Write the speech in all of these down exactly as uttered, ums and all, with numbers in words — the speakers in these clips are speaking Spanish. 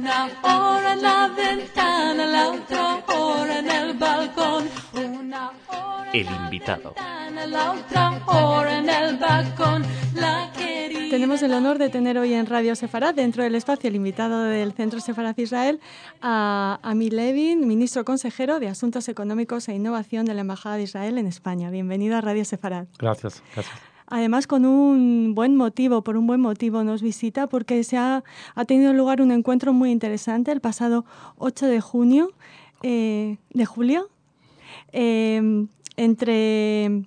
Una hora en la ventana, la otra hora en el balcón. Una hora El invitado. la otra hora en el balcón. La querida... Tenemos el honor de tener hoy en Radio Sefarad, dentro del espacio, el invitado del Centro Sefarad Israel, a Ami Levin, ministro consejero de Asuntos Económicos e Innovación de la Embajada de Israel en España. Bienvenido a Radio Sefarad. Gracias, gracias. Además, con un buen motivo, por un buen motivo nos visita, porque se ha, ha tenido lugar un encuentro muy interesante el pasado ocho de junio, eh, de julio, eh, entre...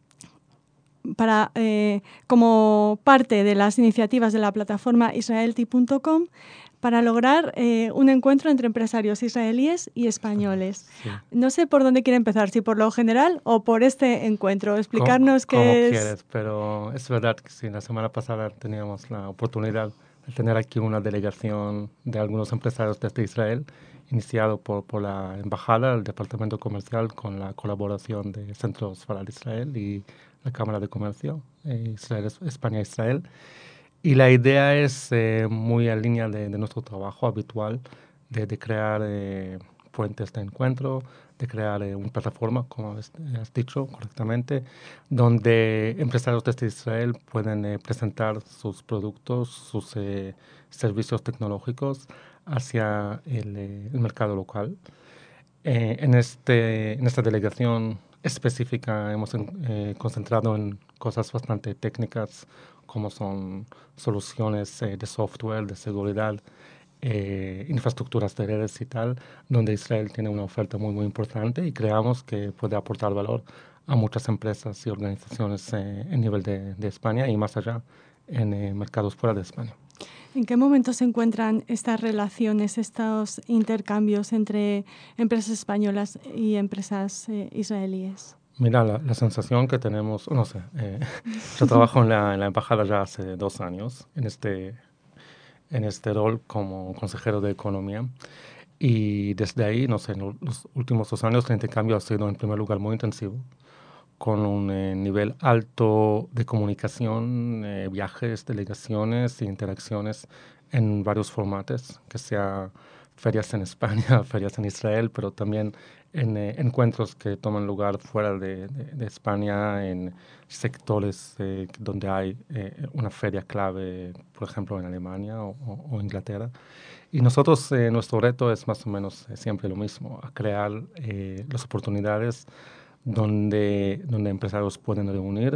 Para, eh, como parte de las iniciativas de la plataforma israelti punto com para lograr eh, un encuentro entre empresarios israelíes y españoles. Sí. No sé por dónde quiere empezar, si por lo general o por este encuentro. Explicarnos como, qué como es... quieres, pero es verdad que sí, la semana pasada teníamos la oportunidad de tener aquí una delegación de algunos empresarios desde Israel, iniciado por, por la Embajada, el Departamento Comercial, con la colaboración de Centro Sefarad Israel y la Cámara de Comercio, eh, Israel, España-Israel. Y la idea es eh, muy en línea de, de nuestro trabajo habitual de, de crear eh, puentes de encuentro, de crear eh, una plataforma, como has, has dicho correctamente, donde empresarios desde Israel pueden eh, presentar sus productos, sus eh, servicios tecnológicos hacia el, eh, el mercado local. Eh, en, este, en esta delegación específica hemos eh, concentrado en cosas bastante técnicas, como son soluciones eh, de software, de seguridad, eh, infraestructuras de redes y tal, donde Israel tiene una oferta muy, muy importante y creamos que puede aportar valor a muchas empresas y organizaciones eh, a nivel de, de España y más allá en eh, mercados fuera de España. ¿En qué momento se encuentran estas relaciones, estos intercambios entre empresas españolas y empresas eh, israelíes? Mira, la, la sensación que tenemos, no sé, eh, yo trabajo en la, en la embajada ya hace dos años en este, en este rol como consejero de Economía y desde ahí, no sé, en los últimos dos años el intercambio ha sido en primer lugar muy intensivo, con un eh, nivel alto de comunicación, eh, viajes, delegaciones e interacciones en varios formatos, que sea ferias en España, ferias en Israel, pero también en eh, encuentros que toman lugar fuera de, de, de España, en sectores eh, donde hay eh, una feria clave, por ejemplo, en Alemania o, o, o Inglaterra. Y nosotros, eh, nuestro reto es más o menos eh, siempre lo mismo, a crear eh, las oportunidades donde, donde empresarios pueden reunir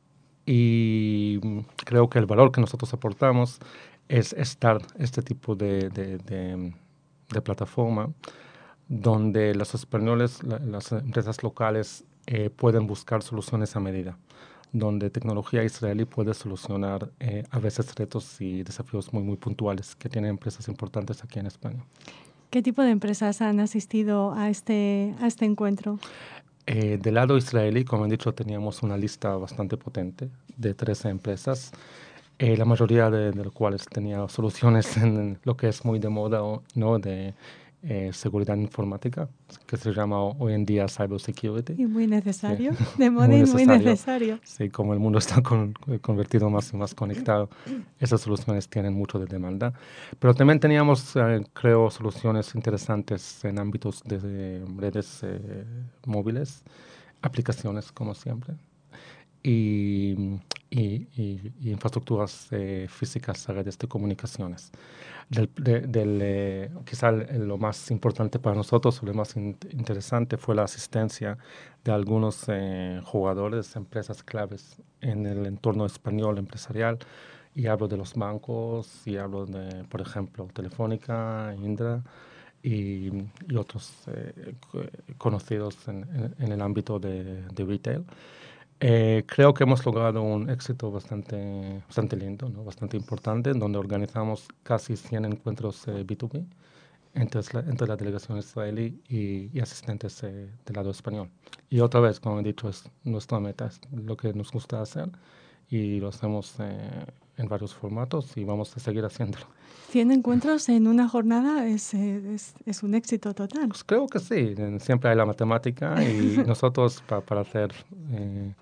y creo que el valor que nosotros aportamos es estar este tipo de, de, de, de plataforma donde los españoles, la, las empresas locales eh, pueden buscar soluciones a medida, donde tecnología israelí puede solucionar eh, a veces retos y desafíos muy, muy puntuales que tienen empresas importantes aquí en España. ¿Qué tipo de empresas han asistido a este, a este encuentro? Eh, del lado israelí, como he dicho, teníamos una lista bastante potente de trece empresas, eh, la mayoría de, de las cuales tenía soluciones en lo que es muy de moda, ¿no? De eh, seguridad informática, que se llama hoy en día cybersecurity. Y muy necesario, sí. de moda muy y muy necesario. Sí, como el mundo está con, convertido más y más conectado, esas soluciones tienen mucho de demanda. Pero también teníamos, eh, creo, soluciones interesantes en ámbitos de, de redes eh, móviles, aplicaciones, como siempre, y, y, y, y infraestructuras eh, físicas, redes de comunicaciones. Del, de, del, eh, quizá el, lo más importante para nosotros, o lo más in, interesante fue la asistencia de algunos eh, jugadores, empresas claves en el entorno español empresarial, y hablo de los bancos, y hablo de, por ejemplo, Telefónica, Indra, y, y otros eh, conocidos en, en, en el ámbito de, de retail. Eh, creo que hemos logrado un éxito bastante, bastante lindo, ¿no? Bastante importante, donde organizamos casi cien encuentros eh, B dos B entre la, entre la delegación israelí y, y asistentes eh, del lado español. Y otra vez, como he dicho, es nuestra meta, es lo que nos gusta hacer y lo hacemos eh, en varios formatos y vamos a seguir haciéndolo. cien encuentros en una jornada es, es, es un éxito total. Pues creo que sí, siempre hay la matemática y nosotros pa, para hacer... Eh,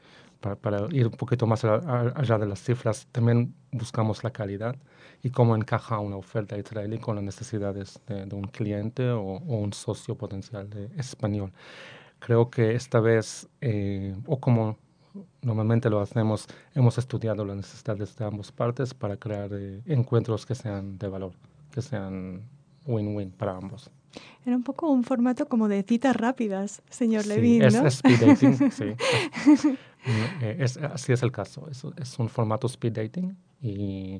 para, para ir un poquito más allá de las cifras, también buscamos la calidad y cómo encaja una oferta israelí con las necesidades de, de un cliente o, o un socio potencial de español. Creo que esta vez, eh, o como normalmente lo hacemos, hemos estudiado las necesidades de ambas partes para crear eh, encuentros que sean de valor, que sean win-win para ambos. Era un poco un formato como de citas rápidas, señor Sí, Levin, es, ¿no? es speed dating, sí. Es, es, así es el caso. Es, es un formato speed dating y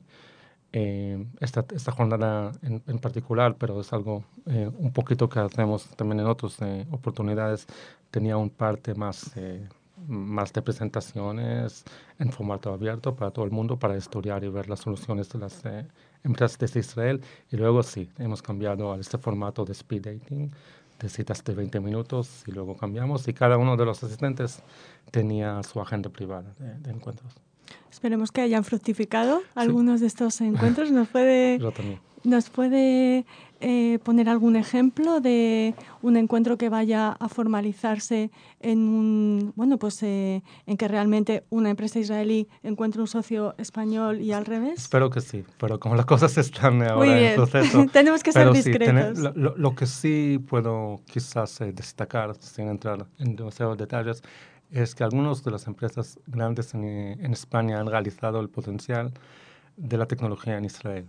eh, esta, esta jornada en, en particular, pero es algo eh, un poquito que hacemos también en otras eh, oportunidades, tenía un parte más, eh, más de presentaciones en formato abierto para todo el mundo, para estudiar y ver las soluciones de las eh, empresas desde Israel. Y luego sí, hemos cambiado a este formato de speed dating, de citas de veinte minutos, y luego cambiamos y cada uno de los asistentes tenía su agenda privada de, de encuentros. Esperemos que hayan fructificado Sí. algunos de estos encuentros. ¿Nos puede, Yo también. nos puede eh, poner algún ejemplo de un encuentro que vaya a formalizarse en un, bueno, pues eh, en que realmente una empresa israelí encuentre un socio español y al revés? Espero que sí, pero como las cosas están ahora Muy bien. en proceso, tenemos que ser pero discretos. Sí, lo, lo, lo que sí puedo quizás eh, destacar, sin entrar en demasiados detalles, es que algunas de las empresas grandes en, en España han realizado el potencial de la tecnología en Israel.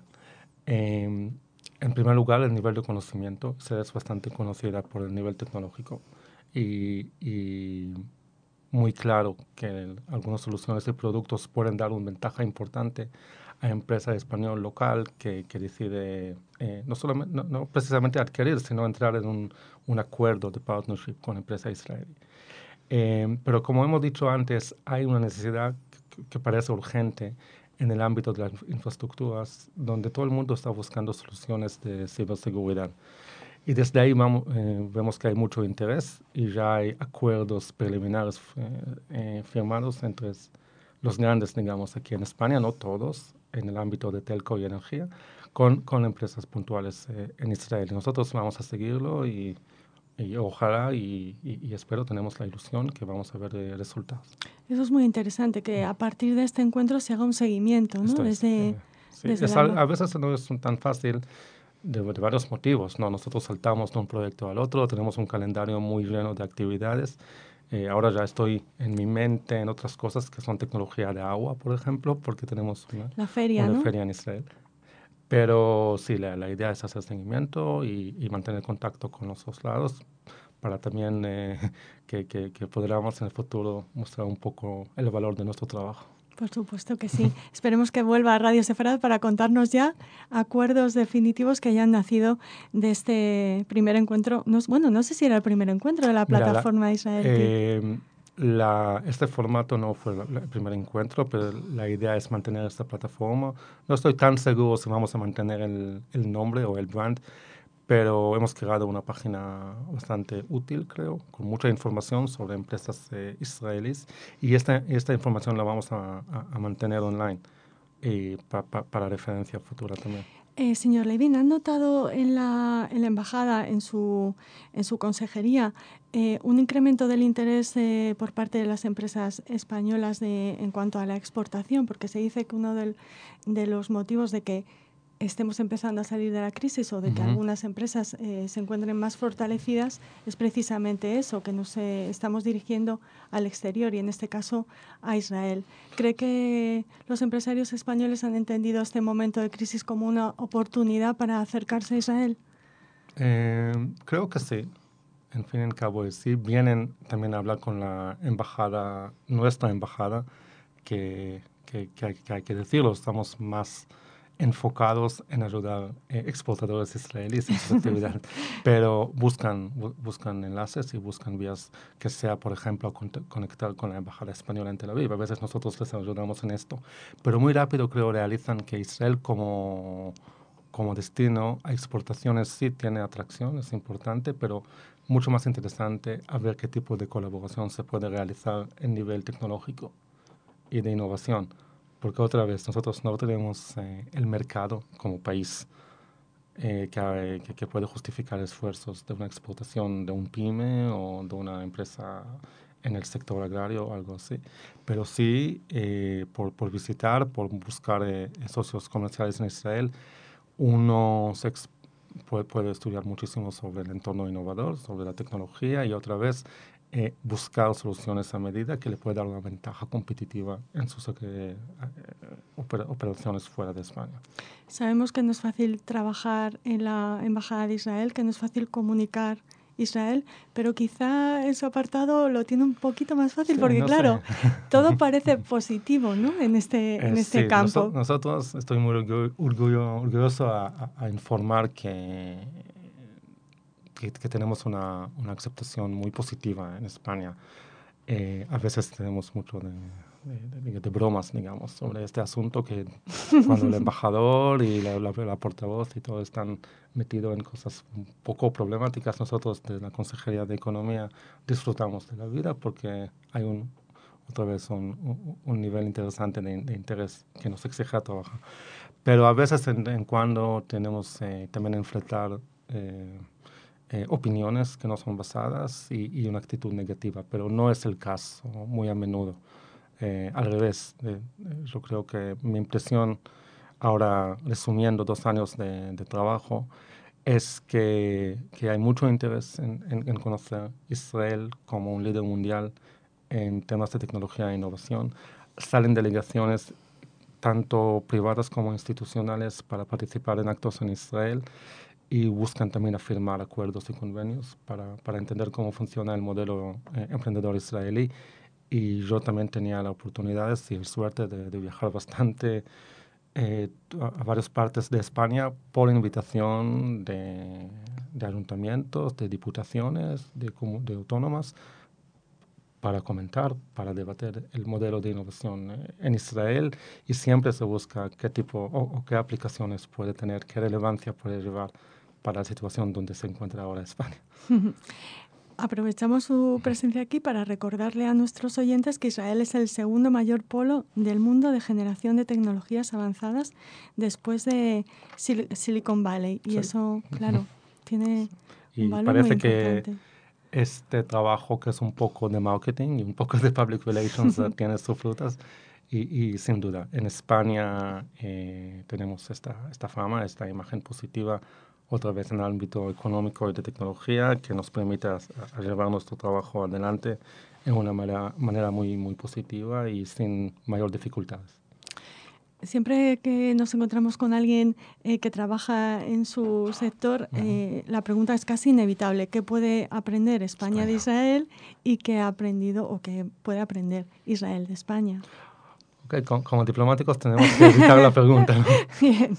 Eh, en primer lugar, el nivel de conocimiento. Israel es bastante conocida por el nivel tecnológico y, y muy claro que el, algunas soluciones y productos pueden dar una ventaja importante a empresa español local que, que decide eh, no, solamente, no, no precisamente adquirir, sino entrar en un, un acuerdo de partnership con empresa israelí. Eh, pero como hemos dicho antes, hay una necesidad que, que parece urgente en el ámbito de las infraestructuras, donde todo el mundo está buscando soluciones de ciberseguridad. Y desde ahí vamos, eh, vemos que hay mucho interés y ya hay acuerdos preliminares eh, eh, firmados entre los grandes, digamos, aquí en España, no todos, en el ámbito de telco y energía, con, con empresas puntuales eh, en Israel. Y nosotros vamos a seguirlo y, y ojalá y, y, y espero, tenemos la ilusión que vamos a ver eh, resultados. Eso es muy interesante, que a partir de este encuentro se haga un seguimiento, ¿no? Esto es, Desde, eh, sí, desde es la... al, a veces no es tan fácil de, de varios motivos, ¿no? Nosotros saltamos de un proyecto al otro, tenemos un calendario muy lleno de actividades. Eh, ahora ya estoy en mi mente en otras cosas que son tecnología de agua, por ejemplo, porque tenemos una, La feria, una ¿no? feria en Israel. Pero sí, la, la idea es hacer seguimiento y, y mantener contacto con los dos lados para también eh, que, que, que podamos en el futuro mostrar un poco el valor de nuestro trabajo. Por supuesto que sí. Esperemos que vuelva a Radio Sefarad para contarnos ya acuerdos definitivos que hayan nacido de este primer encuentro. No, bueno, no sé si era el primer encuentro de la plataforma Mira, la, Israel. Eh, la, este formato no fue el primer encuentro, pero la idea es mantener esta plataforma. No estoy tan seguro si vamos a mantener el, el nombre o el brand, pero hemos creado una página bastante útil, creo, con mucha información sobre empresas eh, israelíes y esta, esta información la vamos a, a, a mantener online y pa, pa, para referencia futura también. Eh, señor Levin, ¿han notado en la, en la embajada, en su, en su consejería, eh, un incremento del interés eh, por parte de las empresas españolas de, en cuanto a la exportación? Porque se dice que uno del, de los motivos de que estemos empezando a salir de la crisis o de que uh-huh. algunas empresas eh, se encuentren más fortalecidas es precisamente eso, que nos eh, estamos dirigiendo al exterior y en este caso a Israel. ¿Cree que los empresarios españoles han entendido este momento de crisis como una oportunidad para acercarse a Israel? Eh, creo que sí. En fin y al cabo, sí. Vienen también a hablar con la embajada, nuestra embajada, que, que, que, hay, que hay que decirlo, estamos más enfocados en ayudar eh, exportadores israelíes en su actividad, pero buscan, bu buscan enlaces y buscan vías que sea, por ejemplo, con conectar con la Embajada Española en Tel Aviv. A veces nosotros les ayudamos en esto, pero muy rápido creo realizan que Israel como, como destino a exportaciones sí tiene atracción, es importante, pero mucho más interesante a ver qué tipo de colaboración se puede realizar en nivel tecnológico y de innovación. Porque otra vez, nosotros no tenemos eh, el mercado como país eh, que, que, que puede justificar esfuerzos de una exportación de un pyme o de una empresa en el sector agrario o algo así, pero sí eh, por, por visitar, por buscar eh, socios comerciales en Israel, uno se ex- puede, puede estudiar muchísimo sobre el entorno innovador, sobre la tecnología y otra vez eh, buscar soluciones a medida que le puede dar una ventaja competitiva en sus eh, oper- operaciones fuera de España. Sabemos que no es fácil trabajar en la Embajada de Israel, que no es fácil comunicar Israel, pero quizá en su apartado lo tiene un poquito más fácil, Sí, porque no claro, sé. todo parece positivo, ¿no? En este, Eh, en este sí, noso- campo. nosotros estoy muy orgu- orgullo- orgulloso a, a- a informar que, que, que tenemos una, una aceptación muy positiva en España. Eh, a veces tenemos mucho de, de- de- de bromas, digamos, sobre este asunto que cuando el embajador y la, la- la portavoz y todo están metidos en cosas un poco problemáticas, nosotros de la Consejería de Economía disfrutamos de la vida porque hay un, otra vez un, un- un nivel interesante de, de interés que nos exige a trabajar. Pero a veces en, en cuando tenemos eh, también enfrentar eh, eh, opiniones que no son basadas y, y una actitud negativa, pero no es el caso muy a menudo. Eh, al revés, eh, eh, yo creo que mi impresión ahora, resumiendo dos años de, de trabajo, es que, que hay mucho interés en, en, en conocer Israel como un líder mundial en temas de tecnología e innovación. Salen delegaciones tanto privadas como institucionales para participar en actos en Israel y buscan también firmar acuerdos y convenios para, para entender cómo funciona el modelo eh, emprendedor israelí. Y yo también tenía la oportunidad y la suerte de, de viajar bastante eh, a, a varias partes de España por invitación de, de ayuntamientos, de diputaciones, de, comu- de autónomas, para comentar, para debatir el modelo de innovación eh, en Israel y siempre se busca qué tipo o, o qué aplicaciones puede tener, qué relevancia puede llevar para la situación donde se encuentra ahora España. Aprovechamos su presencia aquí para recordarle a nuestros oyentes que Israel es el segundo mayor polo del mundo de generación de tecnologías avanzadas después de Sil- Silicon Valley. Y Sí. eso, claro, tiene un Y valor muy parece que importante. este trabajo, que es un poco de marketing y un poco de public relations, eh, tiene sus frutas. Y, y sin duda, en España eh, tenemos esta, esta fama, esta imagen positiva, otra vez en el ámbito económico y de tecnología, que nos permite a, a llevar nuestro trabajo adelante en una manera, manera muy, muy positiva y sin mayor dificultades. Siempre que nos encontramos con alguien eh, que trabaja en su sector, eh, la pregunta es casi inevitable. ¿Qué puede aprender España de Israel y qué ha aprendido o qué puede aprender Israel de España? Okay, con, como diplomáticos tenemos que evitar la pregunta, ¿no? Bien.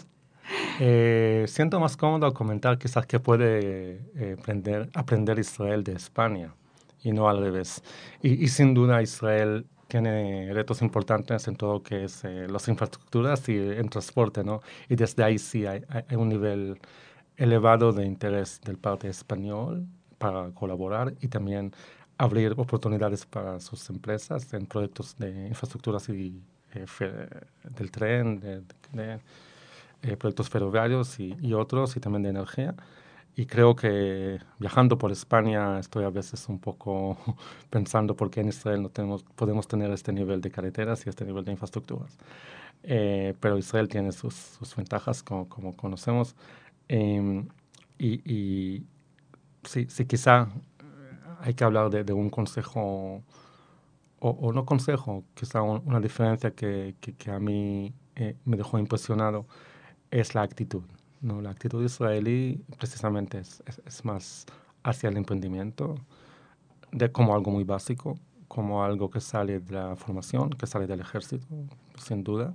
Eh, siento más cómodo comentar quizás que puede eh, aprender, aprender Israel de España y no al revés. Y, y sin duda Israel tiene retos importantes en todo lo que es eh, las infraestructuras y en transporte, ¿no? Y desde ahí sí hay, hay, hay un nivel elevado de interés del parte español para colaborar y también abrir oportunidades para sus empresas en proyectos de infraestructuras y eh, fe, del tren, de, de, eh, proyectos ferroviarios y, y otros, y también de energía. Y creo que viajando por España estoy a veces un poco pensando por qué en Israel no tenemos, podemos tener este nivel de carreteras y este nivel de infraestructuras. Eh, pero Israel tiene sus, sus ventajas, como, como conocemos. Eh, y, y sí, sí, quizá hay que hablar de, de un consejo, o, o no consejo, quizá un, una diferencia que, que, que a mí eh, me dejó impresionado es la actitud, ¿no? La actitud israelí precisamente es, es, es más hacia el emprendimiento, de, como algo muy básico, como algo que sale de la formación, que sale del ejército, sin duda.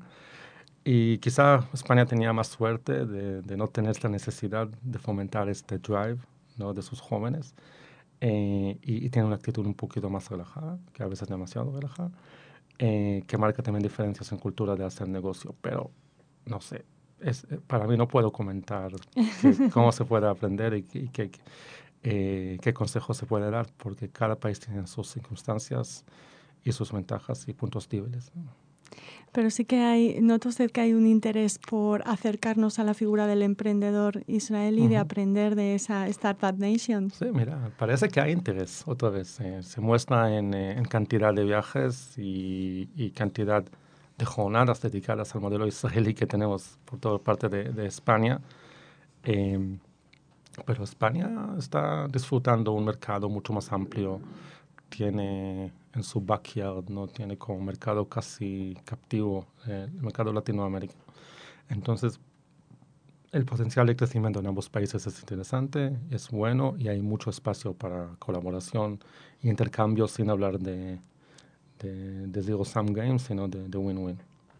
Y quizá España tenía más suerte de, de no tener esta necesidad de fomentar este drive, ¿no? De sus jóvenes. Eh, y, y tiene una actitud un poquito más relajada, que a veces demasiado relajada, eh, que marca también diferencias en cultura de hacer negocio. Pero, no sé, es, para mí no puedo comentar que, cómo se puede aprender y, y que, eh, qué consejos se puede dar, porque cada país tiene sus circunstancias y sus ventajas y puntos débiles, ¿no? Pero sí que hay, nota usted que hay un interés por acercarnos a la figura del emprendedor israelí, uh-huh. de aprender de esa Startup Nation. Sí, mira, parece que hay interés, otra vez. Eh, se muestra en, eh, en cantidad de viajes y, y cantidad de jornadas dedicadas al modelo israelí que tenemos por toda parte de, de España. Eh, pero España está disfrutando un mercado mucho más amplio. Tiene en su backyard, ¿no? Tiene como mercado casi captivo eh, el mercado latinoamericano. Entonces, el potencial de crecimiento en ambos países es interesante, es bueno y hay mucho espacio para colaboración y intercambio sin hablar de, de, de zero-sum games, sino de, de win-win.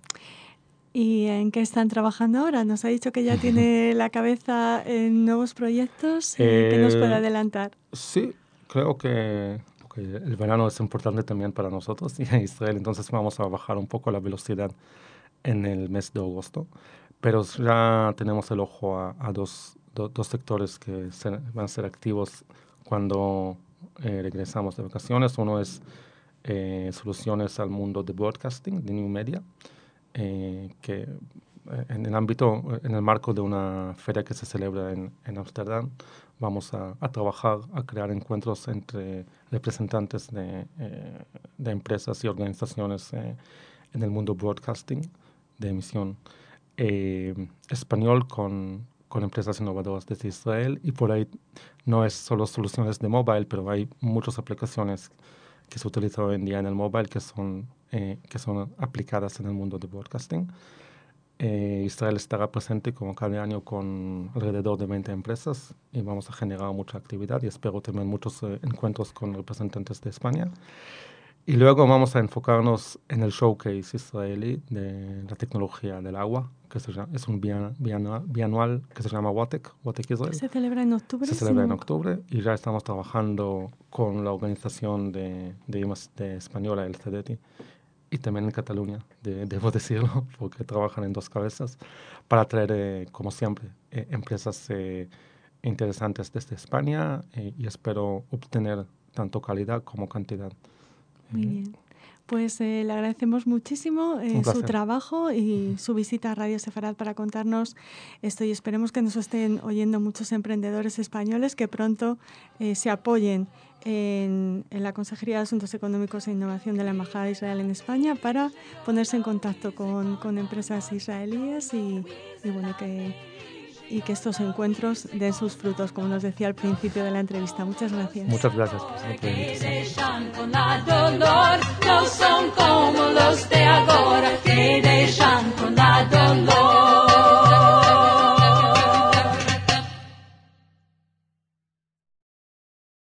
¿Y en qué están trabajando ahora? Nos ha dicho que ya tiene la cabeza en nuevos proyectos. Eh, ¿Qué nos puede adelantar? Sí, creo que el verano es importante también para nosotros y en Israel, entonces vamos a bajar un poco la velocidad en el mes de agosto, pero ya tenemos el ojo a, a dos, do, dos sectores que se, van a ser activos cuando eh, regresamos de vacaciones. Uno es eh, soluciones al mundo de broadcasting, de new media, eh, que en el ámbito, en el marco de una feria que se celebra en Ámsterdam, vamos a, a trabajar, a crear encuentros entre representantes de, eh, de empresas y organizaciones eh, en el mundo broadcasting, de emisión eh, español con, con empresas innovadoras desde Israel, y por ahí no es solo soluciones de mobile, pero hay muchas aplicaciones que se utilizan hoy en día en el mobile que son, eh, que son aplicadas en el mundo de broadcasting. Eh, Israel estará presente como cada año con alrededor de veinte empresas y vamos a generar mucha actividad y espero tener muchos eh, encuentros con representantes de España. Y luego vamos a enfocarnos en el showcase israelí de la tecnología del agua, que se llama, es un bianual, bianual que se llama WATEC, WATEC Israel. ¿Se celebra en octubre? Se celebra sí. en octubre y ya estamos trabajando con la organización de, de, de española, el C D T, y también en Cataluña, de, debo decirlo, porque trabajan en dos cabezas, para traer, eh, como siempre, eh, empresas eh, interesantes desde España eh, y espero obtener tanto calidad como cantidad. Muy bien. Pues eh, le agradecemos muchísimo eh, su trabajo y su visita a Radio Sefarad para contarnos esto, y esperemos que nos estén oyendo muchos emprendedores españoles que pronto eh, se apoyen en, en la Consejería de Asuntos Económicos e Innovación de la Embajada de Israel en España para ponerse en contacto con, con empresas israelíes y, y bueno, que, y que estos encuentros den sus frutos, como nos decía al principio de la entrevista. Muchas gracias. Muchas gracias por su invitación.